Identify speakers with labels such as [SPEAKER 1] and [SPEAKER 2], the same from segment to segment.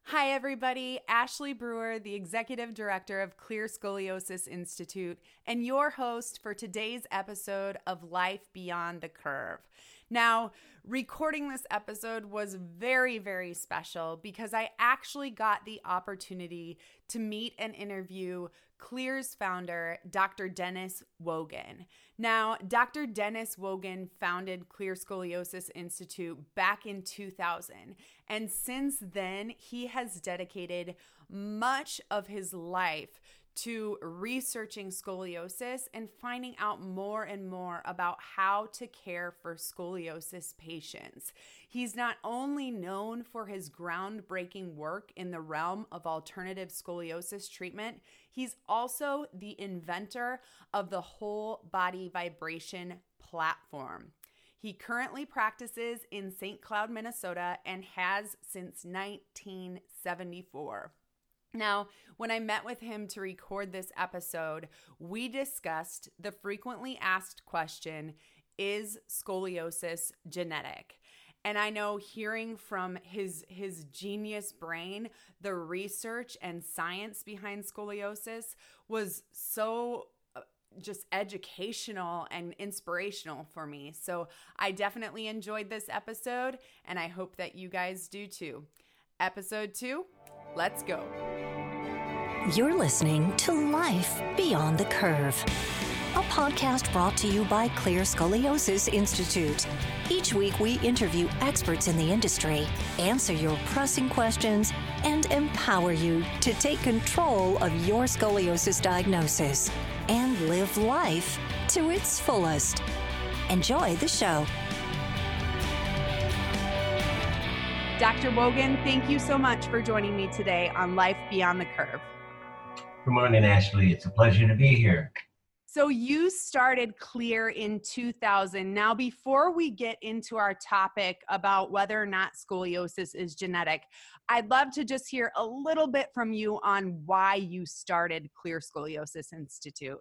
[SPEAKER 1] Hi, everybody. Ashley Brewer, the Executive Director of Clear Scoliosis Institute, and your host for today's episode of Life Beyond the Curve. Now, recording this episode was very, very special because I actually got the opportunity to meet and interview Clear's founder, Dr. Dennis Wogan. Now, Dr. Dennis Wogan founded Clear Scoliosis Institute back in 2000, and since then, he has dedicated much of his life to researching scoliosis and finding out more and more about how to care for scoliosis patients. He's not only known for his groundbreaking work in the realm of alternative scoliosis treatment, he's also the inventor of the whole body vibration platform. He currently practices in St. Cloud, Minnesota, and has since 1974. Now, when I met with him to record this episode, we discussed the frequently asked question, is scoliosis genetic? And I know hearing from his genius brain, the research and science behind scoliosis was so just educational and inspirational for me. So I definitely enjoyed this episode, and I hope that you guys do too. Episode 2, let's go.
[SPEAKER 2] You're listening to Life Beyond the Curve, a podcast brought to you by Clear Scoliosis Institute. Each week, we interview experts in the industry, answer your pressing questions, and empower you to take control of your scoliosis diagnosis and live life to its fullest. Enjoy the show.
[SPEAKER 1] Dr. Wogan, thank you so much for joining me today on Life Beyond the Curve.
[SPEAKER 3] Good morning, Ashley. It's a pleasure to be here.
[SPEAKER 1] So you started Clear in 2000. Now, before we get into our topic about whether or not scoliosis is genetic, I'd love to just hear a little bit from you on why you started Clear Scoliosis Institute.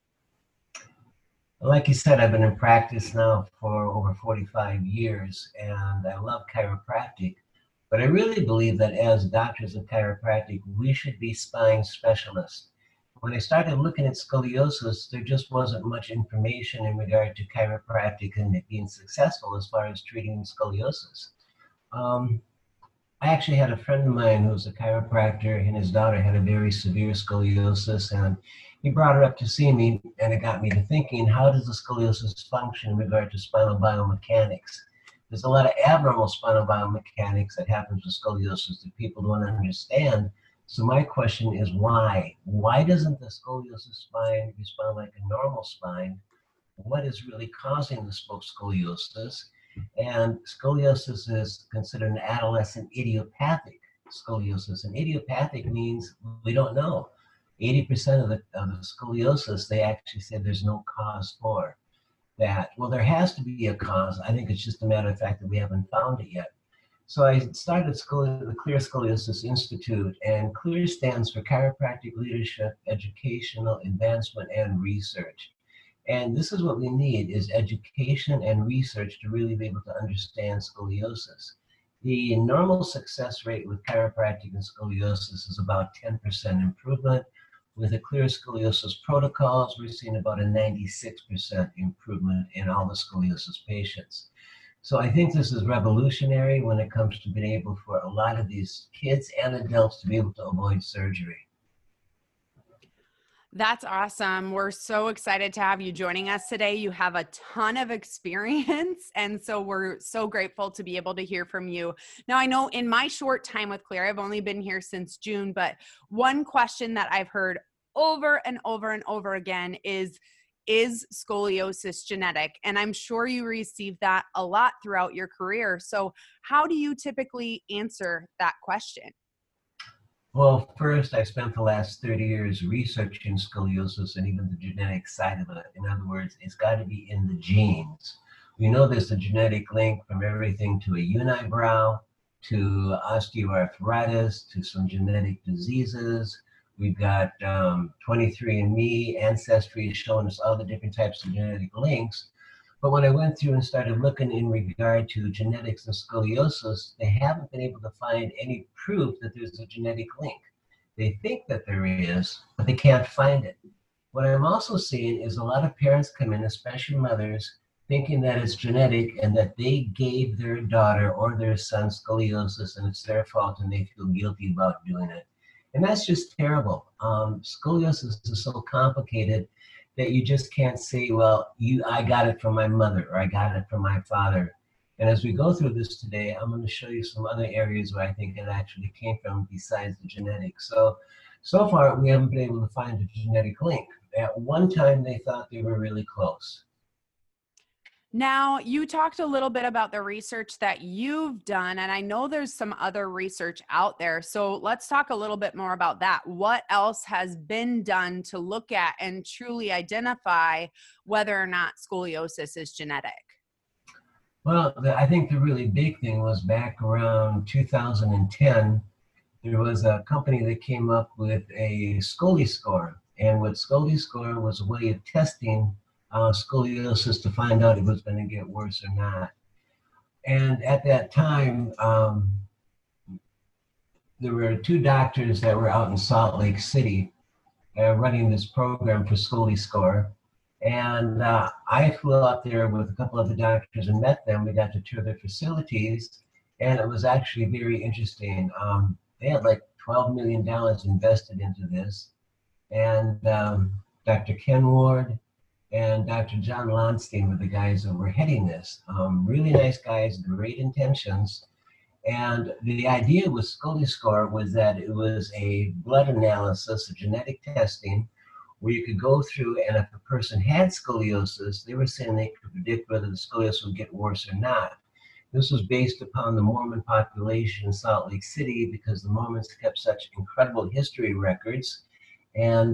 [SPEAKER 3] Like you said, I've been in practice now for over 45 years, and I love chiropractic. But I really believe that as doctors of chiropractic, we should be spine specialists. When I started looking at scoliosis, there just wasn't much information in regard to chiropractic and it being successful as far as treating scoliosis. I actually had a friend of mine who was a chiropractor, and his daughter had a very severe scoliosis, and he brought her up to see me, and it got me to thinking, how does the scoliosis function in regard to spinal biomechanics? There's a lot of abnormal spinal biomechanics that happens with scoliosis that people don't understand. So my question is why? Why doesn't the scoliosis spine respond like a normal spine? What is really causing the scoliosis? And scoliosis is considered an adolescent idiopathic scoliosis. And idiopathic means we don't know. 80% of the scoliosis, they actually say there's no cause for that. Well, there has to be a cause. I think it's just a matter of fact that we haven't found it yet. So I started the Clear Scoliosis Institute, and CLEAR stands for Chiropractic Leadership, Educational Advancement, and Research. And this is what we need, is education and research to really be able to understand scoliosis. The normal success rate with chiropractic and scoliosis is about 10% improvement. With the Clear Scoliosis protocols, we're seeing about a 96% improvement in all the scoliosis patients. So I think this is revolutionary when it comes to being able for a lot of these kids and adults to be able to avoid surgery.
[SPEAKER 1] That's awesome. We're so excited to have you joining us today. You have a ton of experience, and so we're so grateful to be able to hear from you. Now, I know in my short time with Clear, I've only been here since June, but one question that I've heard over and over and over again is scoliosis genetic? And I'm sure you receive that a lot throughout your career. So how do you typically answer that question?
[SPEAKER 3] Well, first, I spent the last 30 years researching scoliosis and even the genetic side of it. In other words, it's got to be in the genes. We know there's a genetic link from everything to a unibrow, to osteoarthritis, to some genetic diseases. We've got 23andMe, Ancestry showing us all the different types of genetic links. But when I went through and started looking in regard to genetics and scoliosis, they haven't been able to find any proof that there's a genetic link. They think that there is, but they can't find it. What I'm also seeing is a lot of parents come in, especially mothers, thinking that it's genetic and that they gave their daughter or their son scoliosis and it's their fault and they feel guilty about doing it. And that's just terrible. Scoliosis is so complicated that you just can't say, well, I got it from my mother or I got it from my father. And as we go through this today, I'm going to show you some other areas where I think it actually came from besides the genetics. So far, we haven't been able to find a genetic link. At one time, they thought they were really close.
[SPEAKER 1] Now, you talked a little bit about the research that you've done, and I know there's some other research out there. So let's talk a little bit more about that. What else has been done to look at and truly identify whether or not scoliosis is genetic?
[SPEAKER 3] Well, I think the really big thing was back around 2010, there was a company that came up with a ScoliScore. And what ScoliScore was a way of testing scoliosis to find out if it was going to get worse or not. And at that time, there were two doctors that were out in Salt Lake City running this program for ScoliScore. And I flew out there with a couple of the doctors and met them. We got to tour their facilities, and it was actually very interesting. They had like $12 million invested into this. And Dr. Ken Ward and Dr. John Lonstein were the guys that were heading this. Really nice guys, great intentions. And the idea with ScoliScore was that it was a blood analysis, a genetic testing, where you could go through, and if a person had scoliosis, they were saying they could predict whether the scoliosis would get worse or not. This was based upon the Mormon population in Salt Lake City because the Mormons kept such incredible history records. And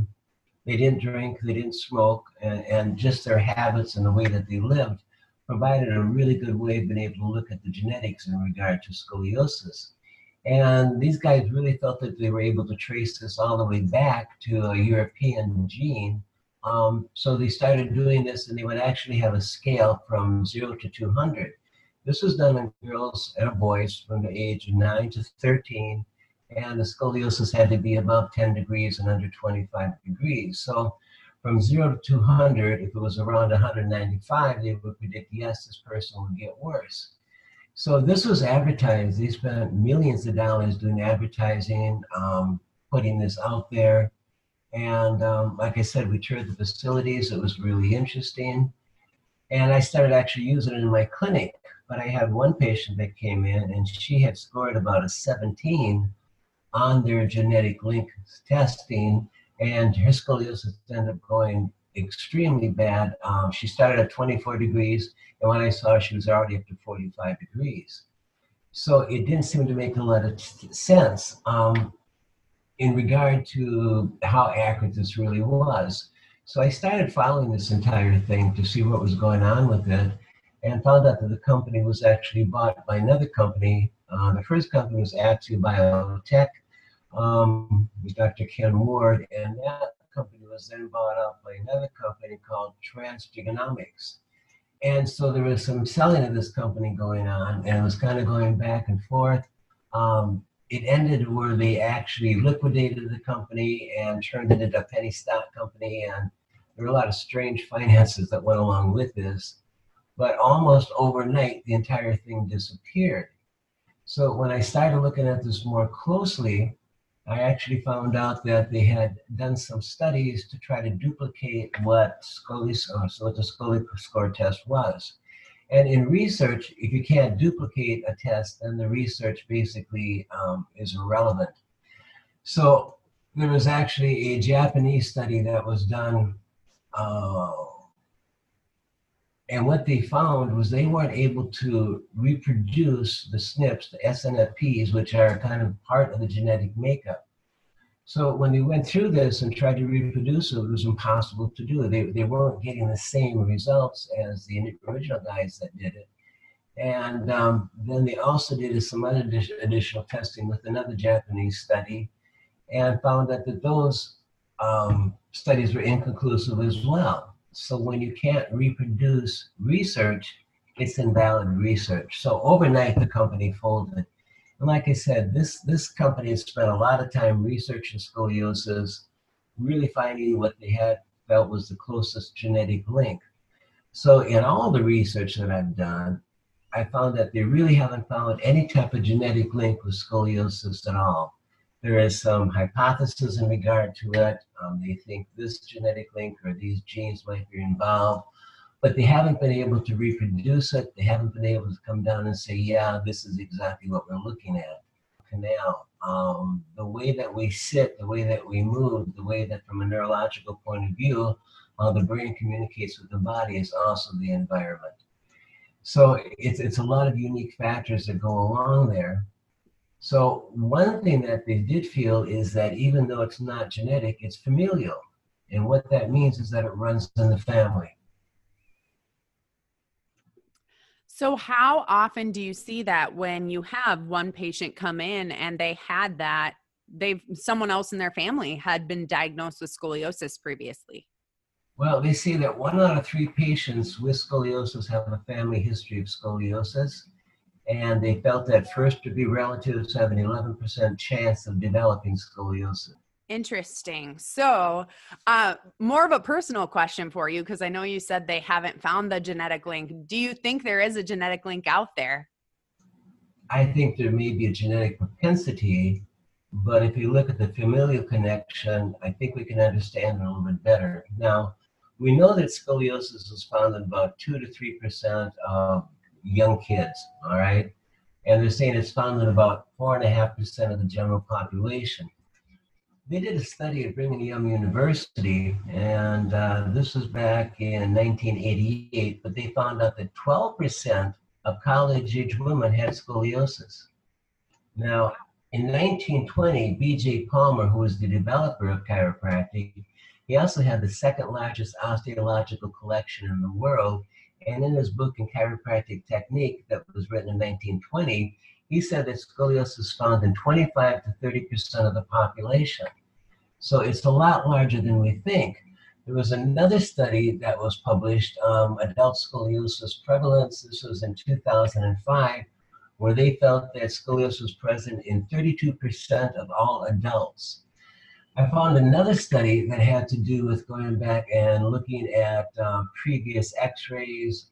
[SPEAKER 3] they didn't drink, they didn't smoke, and just their habits and the way that they lived provided a really good way of being able to look at the genetics in regard to scoliosis. And these guys really felt that they were able to trace this all the way back to a European gene. So they started doing this, and they would actually have a scale from 0 to 200. This was done on girls and boys from the age of 9 to 13. And the scoliosis had to be above 10 degrees and under 25 degrees. So from 0 to 200, if it was around 195, they would predict, yes, this person would get worse. So this was advertised. They spent millions of dollars doing advertising, putting this out there. And like I said, we toured the facilities. It was really interesting. And I started actually using it in my clinic. But I had one patient that came in, and she had scored about a 17 on their genetic link testing, and her scoliosis ended up going extremely bad. She started at 24 degrees, and when I saw her, she was already up to 45 degrees. So it didn't seem to make a lot of sense in regard to how accurate this really was. So I started following this entire thing to see what was going on with it, and found out that the company was actually bought by another company. The first company was Atu Biotech, with Dr. Ken Ward, and that company was then bought out by another company called Transgenomics. And so there was some selling of this company going on, and it was kind of going back and forth. It ended where they actually liquidated the company and turned it into a penny stock company, and there were a lot of strange finances that went along with this. But almost overnight, the entire thing disappeared. So when I started looking at this more closely, I actually found out that they had done some studies to try to duplicate what the ScoliScore test was. And in research, if you can't duplicate a test, then the research basically is irrelevant. So there was actually a Japanese study that was done, and what they found was they weren't able to reproduce the SNPs, the SNFPs, which are kind of part of the genetic makeup. So when they went through this and tried to reproduce it, it was impossible to do. They weren't getting the same results as the original guys that did it. And then they also did some other additional testing with another Japanese study, and found that those studies were inconclusive as well. So when you can't reproduce research, it's invalid research. So overnight, the company folded. And like I said, this company has spent a lot of time researching scoliosis, really finding what they had felt was the closest genetic link. So in all the research that I've done, I found that they really haven't found any type of genetic link with scoliosis at all. There is some hypothesis in regard to it. They think this genetic link or these genes might be involved, but they haven't been able to reproduce it. They haven't been able to come down and say, yeah, this is exactly what we're looking at. Canal, the way that we sit, the way that we move, the way that from a neurological point of view, the brain communicates with the body is also the environment. So it's a lot of unique factors that go along there. So one thing that they did feel is that even though it's not genetic, it's familial. And what that means is that it runs in the family.
[SPEAKER 1] So how often do you see that when you have one patient come in and they had that, someone else in their family had been diagnosed with scoliosis previously?
[SPEAKER 3] Well, they say that 1 out of 3 patients with scoliosis have a family history of scoliosis, and they felt that first-degree relatives have an 11% chance of developing scoliosis.
[SPEAKER 1] Interesting. So more of a personal question for you, because I know you said they haven't found the genetic link. Do you think there is a genetic link out there?
[SPEAKER 3] I think there may be a genetic propensity, but if you look at the familial connection, I think we can understand it a little bit better. Now, we know that scoliosis is found in about 2 to 3% of young kids, all right? And they're saying it's found in about 4.5% of the general population. They did a study at Brigham Young University, and this was back in 1988, but they found out that 12% of college-age women had scoliosis. Now, in 1920, B.J. Palmer, who was the developer of chiropractic, he also had the second largest osteological collection in the world, and in his book, In Chiropractic Technique, that was written in 1920, he said that scoliosis is found in 25 to 30% of the population. So it's a lot larger than we think. There was another study that was published, adult scoliosis prevalence. This was in 2005, where they felt that scoliosis was present in 32% of all adults. I found another study that had to do with going back and looking at previous x-rays,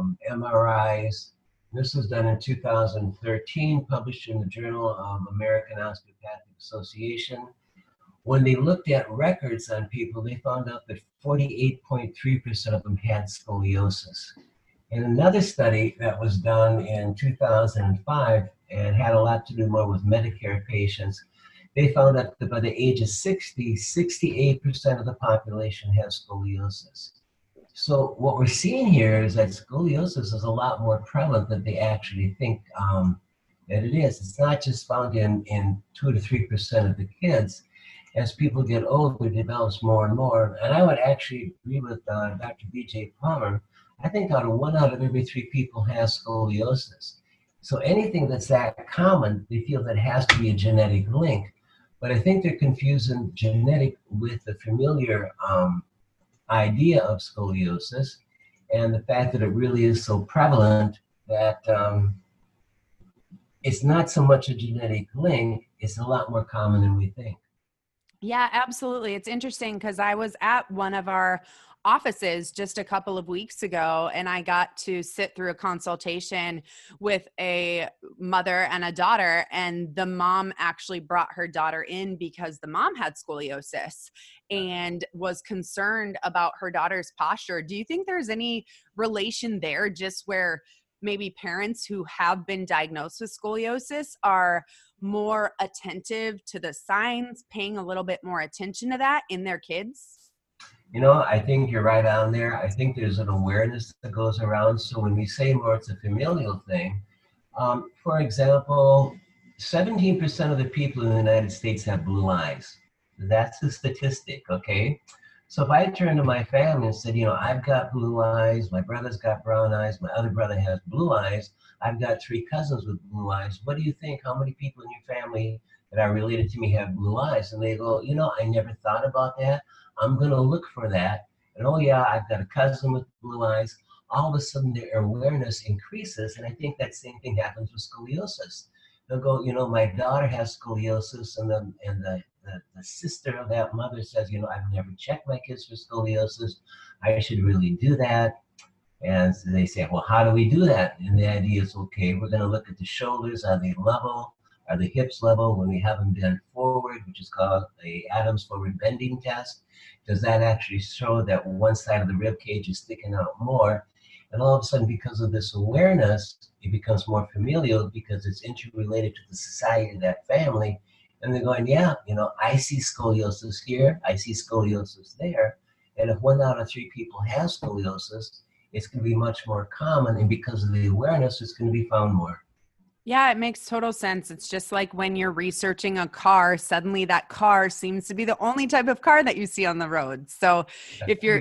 [SPEAKER 3] MRIs. This was done in 2013, published in the Journal of American Osteopathic Association. When they looked at records on people, they found out that 48.3% of them had scoliosis. In another study that was done in 2005 and had a lot to do more with Medicare patients, they found out that by the age of 60, 68% of the population has scoliosis. So what we're seeing here is that scoliosis is a lot more prevalent than they actually think that it is. It's not just found in 2 to 3% of the kids. As people get older, it develops more and more. And I would actually agree with Dr. B.J. Palmer. I think 1 out of every 3 people has scoliosis. So anything that's that common, they feel that has to be a genetic link. But I think they're confusing genetic with the familiar idea of scoliosis and the fact that it really is so prevalent that it's not so much a genetic link, it's a lot more common than we think.
[SPEAKER 1] Yeah, absolutely. It's interesting because I was at one of our offices just a couple of weeks ago, and I got to sit through a consultation with a mother and a daughter, and the mom actually brought her daughter in because the mom had scoliosis and was concerned about her daughter's posture. Do you think there's any relation there, just where maybe parents who have been diagnosed with scoliosis are more attentive to the signs, paying a little bit more attention to that in their kids?
[SPEAKER 3] You know, I think you're right on there. I think there's an awareness that goes around. So when we say more, it's a familial thing. For example, 17% of the people in the United States have blue eyes. That's the statistic, okay? So if I turn to my family and said, you know, I've got blue eyes, my brother's got brown eyes, my other brother has blue eyes, I've got 3 cousins with blue eyes, what do you think? How many people in your family that are related to me have blue eyes? And they go, you know, I never thought about that. I'm going to look for that. and oh yeah, I've got a cousin with blue eyes, all of a sudden their awareness increases. And I think that same thing happens with scoliosis. They'll go, my daughter has scoliosis, and the sister of that mother says, I've never checked my kids for scoliosis. I should really do that. And so they say, well, how do we do that? And the idea is, okay, we're going to look at the shoulders. Are they level? Are the hips level? When we have them bent forward, which is called the Adams forward bending test, does that actually show that one side of the rib cage is sticking out more? And all of a sudden, because of this awareness, it becomes more familial because it's interrelated to the society of that family. And they're going, yeah, I see scoliosis here, I see scoliosis there. And if 1 out of 3 people have scoliosis, it's going to be much more common. And because of the awareness, it's going to be found more.
[SPEAKER 1] Yeah, it makes total sense. It's just like when you're researching a car, suddenly that car seems to be the only type of car that you see on the road. So if you're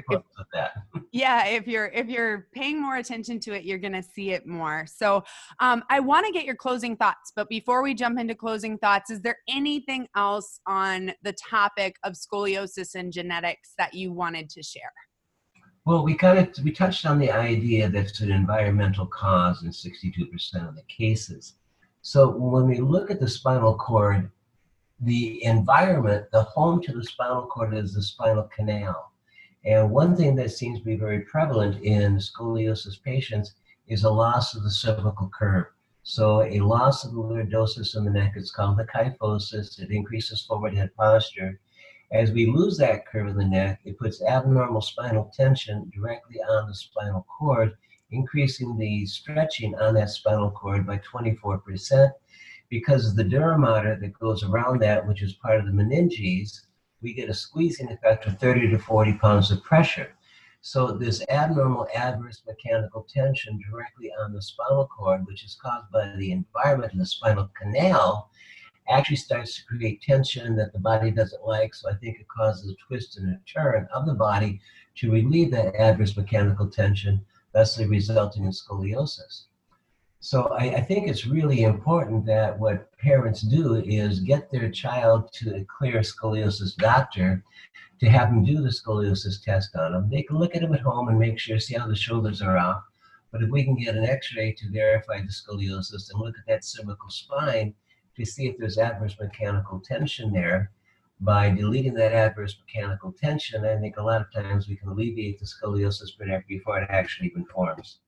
[SPEAKER 1] paying more attention to it, you're going to see it more. So I want to get your closing thoughts, but before we jump into closing thoughts, is there anything else on the topic of scoliosis and genetics that you wanted to share?
[SPEAKER 3] Well, we touched on the idea that it's an environmental cause in 62% of the cases. So when we look at the spinal cord, the environment, the home to the spinal cord is the spinal canal. And one thing that seems to be very prevalent in scoliosis patients is a loss of the cervical curve. So a loss of the lordosis in the neck is called the kyphosis. It increases forward head posture. As we lose that curve in the neck, it puts abnormal spinal tension directly on the spinal cord, increasing the stretching on that spinal cord by 24%. Because of the dura mater that goes around that, which is part of the meninges, we get a squeezing effect of 30 to 40 pounds of pressure. So this abnormal adverse mechanical tension directly on the spinal cord, which is caused by the environment in the spinal canal, actually starts to create tension that the body doesn't like. So I think it causes a twist and a turn of the body to relieve that adverse mechanical tension, thusly resulting in scoliosis. So I think it's really important that what parents do is get their child to a clear scoliosis doctor to have them do the scoliosis test on them. They can look at them at home and make sure, see how the shoulders are off. But if we can get an x-ray to verify the scoliosis and look at that cervical spine, to see if there's adverse mechanical tension there, by deleting that adverse mechanical tension, I think a lot of times we can alleviate the scoliosis before it actually even forms.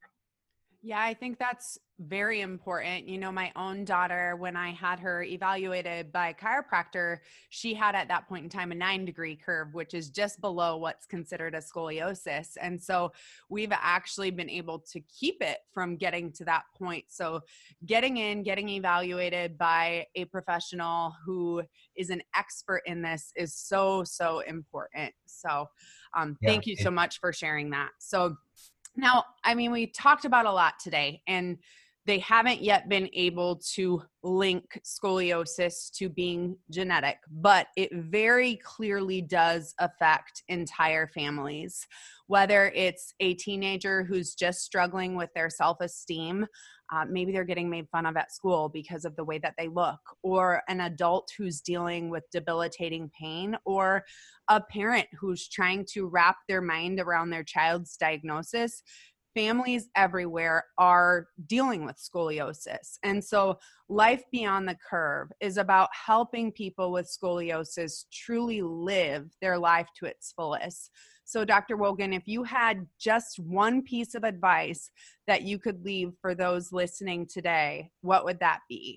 [SPEAKER 1] Yeah, I think that's very important. My own daughter, when I had her evaluated by a chiropractor, she had at that point in time a 9-degree curve, which is just below what's considered a scoliosis. And so we've actually been able to keep it from getting to that point. So getting evaluated by a professional who is an expert in this is so, so important. So thank you so much for sharing that. So now, we talked about a lot today, and they haven't yet been able to link scoliosis to being genetic, but it very clearly does affect entire families. Whether it's a teenager who's just struggling with their self-esteem, maybe they're getting made fun of at school because of the way that they look, or an adult who's dealing with debilitating pain, or a parent who's trying to wrap their mind around their child's diagnosis. Families everywhere are dealing with scoliosis. And so Life Beyond the Curve is about helping people with scoliosis truly live their life to its fullest. So Dr. Wogan, if you had just one piece of advice that you could leave for those listening today, what would that be?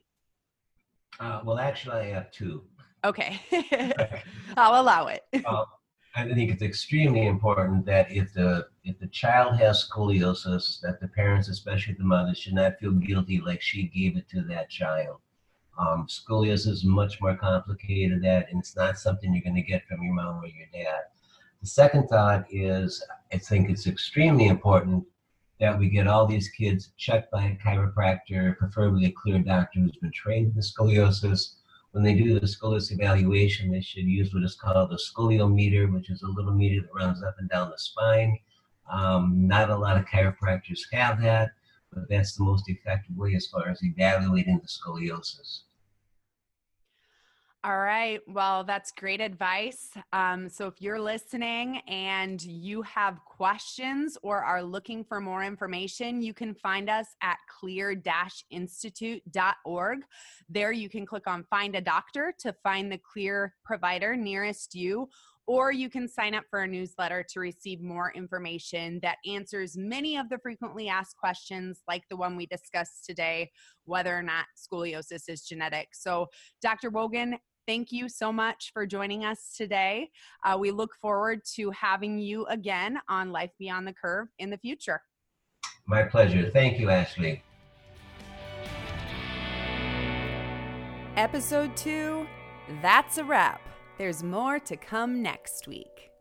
[SPEAKER 3] Well, actually, I have two.
[SPEAKER 1] Okay. I'll allow it.
[SPEAKER 3] I think it's extremely important that if the child has scoliosis, that the parents, especially the mother, should not feel guilty like she gave it to that child. Scoliosis is much more complicated than that, and it's not something you're going to get from your mom or your dad. The second thought is, I think it's extremely important that we get all these kids checked by a chiropractor, preferably a clear doctor who's been trained in scoliosis. When they do the scoliosis evaluation, they should use what is called a scoliometer, which is a little meter that runs up and down the spine. Not a lot of chiropractors have that, but that's the most effective way as far as evaluating the scoliosis.
[SPEAKER 1] All right. Well, that's great advice. So if you're listening and you have questions or are looking for more information, you can find us at clear-institute.org. There you can click on Find a Doctor to find the Clear provider nearest you, or you can sign up for a newsletter to receive more information that answers many of the frequently asked questions like the one we discussed today, whether or not scoliosis is genetic. So Dr. Wogan, thank you so much for joining us today. We look forward to having you again on Life Beyond the Curve in the future.
[SPEAKER 3] My pleasure. Thank you, Ashley.
[SPEAKER 1] Episode 2, that's a wrap. There's more to come next week.